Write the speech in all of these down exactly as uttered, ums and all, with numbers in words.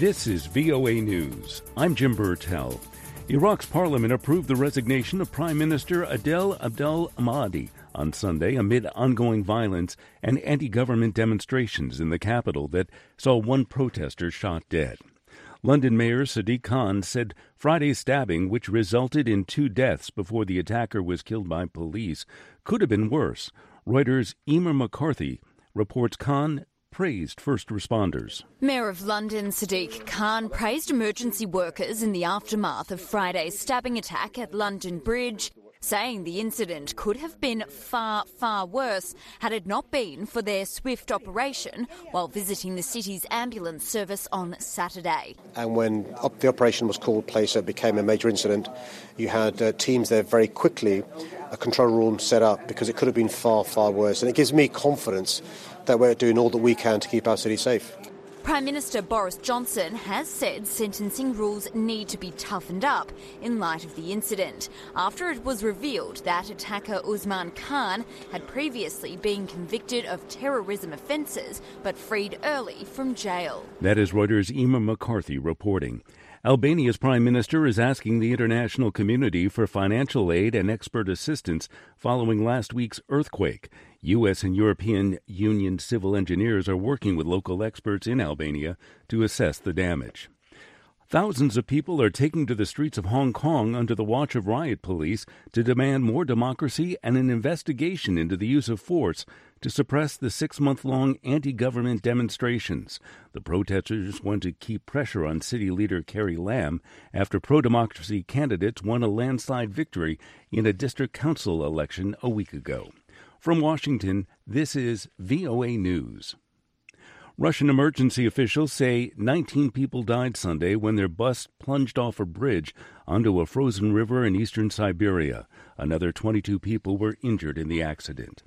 This is V O A News. I'm Jim Burtell. Iraq's parliament approved the resignation of Prime Minister Adel Abdel Mahdi on Sunday amid ongoing violence and anti-government demonstrations in the capital that saw one protester shot dead. London Mayor Sadiq Khan said Friday's stabbing, which resulted in two deaths before the attacker was killed by police, could have been worse. Reuters' Emer McCarthy reports Khan praised first responders. Mayor of London Sadiq Khan praised emergency workers in the aftermath of Friday's stabbing attack at London Bridge, saying the incident could have been far, far worse had it not been for their swift operation while visiting the city's ambulance service on Saturday. And when the operation was called place, it became a major incident. You had uh, teams there very quickly, a control room set up, because it could have been far, far worse. And it gives me confidence that we're doing all that we can to keep our city safe. Prime Minister Boris Johnson has said sentencing rules need to be toughened up in light of the incident, after it was revealed that attacker Usman Khan had previously been convicted of terrorism offences but freed early from jail. That is Reuters' Emer McCarthy reporting. Albania's prime minister is asking the international community for financial aid and expert assistance following last week's earthquake. U S and European Union civil engineers are working with local experts in Albania to assess the damage. Thousands of people are taking to the streets of Hong Kong under the watch of riot police to demand more democracy and an investigation into the use of force to suppress the six-month-long anti-government demonstrations. The protesters want to keep pressure on city leader Carrie Lam after pro-democracy candidates won a landslide victory in a district council election a week ago. From Washington, this is V O A News. Russian emergency officials say nineteen people died Sunday when their bus plunged off a bridge onto a frozen river in eastern Siberia. Another twenty-two people were injured in the accident.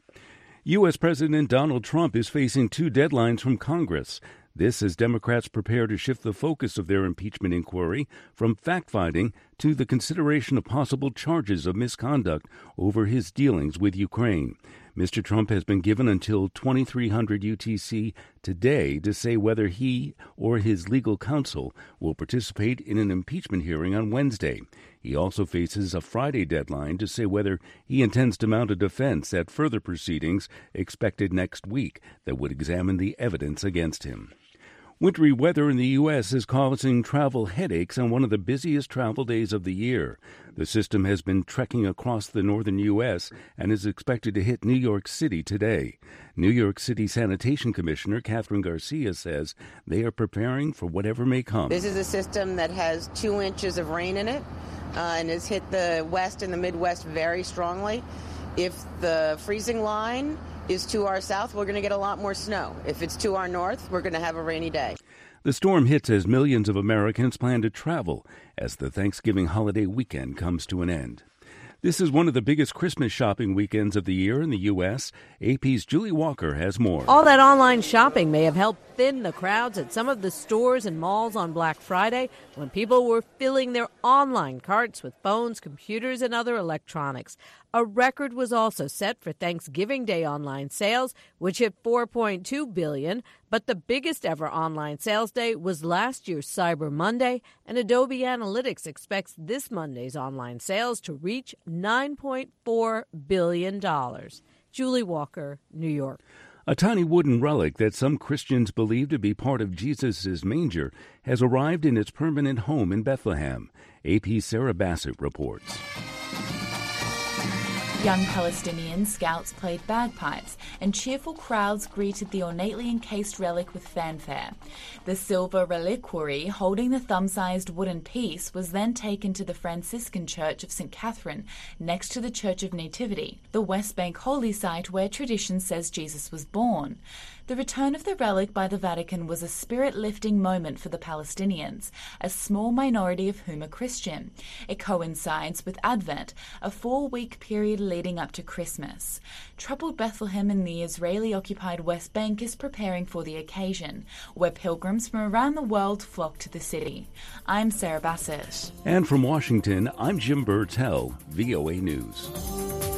U S. President Donald Trump is facing two deadlines from Congress. This as Democrats prepare to shift the focus of their impeachment inquiry from fact-finding to the consideration of possible charges of misconduct over his dealings with Ukraine. Mister Trump has been given until twenty-three hundred U T C today to say whether he or his legal counsel will participate in an impeachment hearing on Wednesday. He also faces a Friday deadline to say whether he intends to mount a defense at further proceedings expected next week that would examine the evidence against him. Wintry weather in the U S is causing travel headaches on one of the busiest travel days of the year. The system has been trekking across the northern U S and is expected to hit New York City today. New York City Sanitation Commissioner Catherine Garcia says they are preparing for whatever may come. This is a system that has two inches of rain in it uh, and has hit the west and the Midwest very strongly. If the freezing line is to our south, we're going to get a lot more snow. If it's to our north, we're going to have a rainy day. The storm hits as millions of Americans plan to travel as the Thanksgiving holiday weekend comes to an end. This is one of the biggest Christmas shopping weekends of the year in the U S. A P's Julie Walker has more. All that online shopping may have helped thin the crowds at some of the stores and malls on Black Friday when people were filling their online carts with phones, computers, and other electronics. A record was also set for Thanksgiving Day online sales, which hit four point two billion dollars, but the biggest ever online sales day was last year's Cyber Monday, and Adobe Analytics expects this Monday's online sales to reach nine point four billion dollars. Julie Walker, New York. A tiny wooden relic that some Christians believe to be part of Jesus' manger has arrived in its permanent home in Bethlehem. A P's Sarah Bassett reports. Young Palestinian scouts played bagpipes, and cheerful crowds greeted the ornately encased relic with fanfare. The silver reliquary holding the thumb-sized wooden piece was then taken to the Franciscan Church of Saint Catherine, next to the Church of Nativity, the West Bank holy site where tradition says Jesus was born. The return of the relic by the Vatican was a spirit-lifting moment for the Palestinians, a small minority of whom are Christian. It coincides with Advent, a four-week period leading up to Christmas. Troubled Bethlehem in the Israeli-occupied West Bank is preparing for the occasion, where pilgrims from around the world flock to the city. I'm Sarah Bassett. And from Washington, I'm Jim Burtell, V O A News.